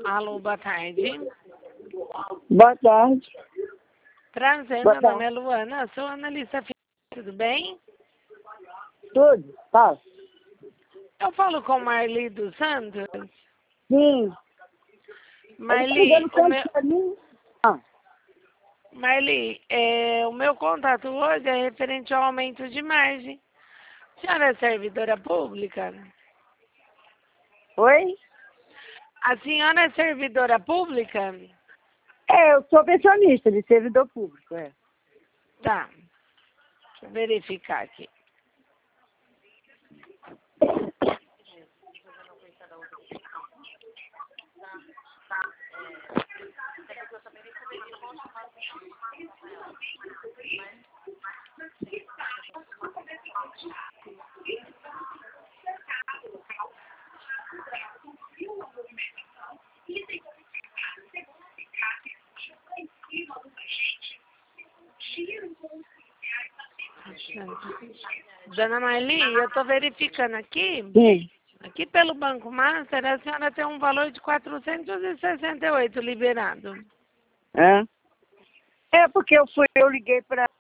Alô, boa tarde. Boa tarde. Prazer, Boa meu tarde. nome é Luana, sou analista financeira, tudo bem? Tudo? Fala. Eu falo com Marli dos Santos. Sim. Marli, Ah, o meu contato hoje é referente ao aumento de margem. A senhora é servidora pública? oi? A senhora é servidora pública? Eu sou pensionista de servidor público, é. Tá. Deixa eu verificar aqui. Dona Marli, eu estou verificando aqui. Sim. Aqui pelo Banco Master, a senhora tem um valor de 468 liberado. É porque eu liguei para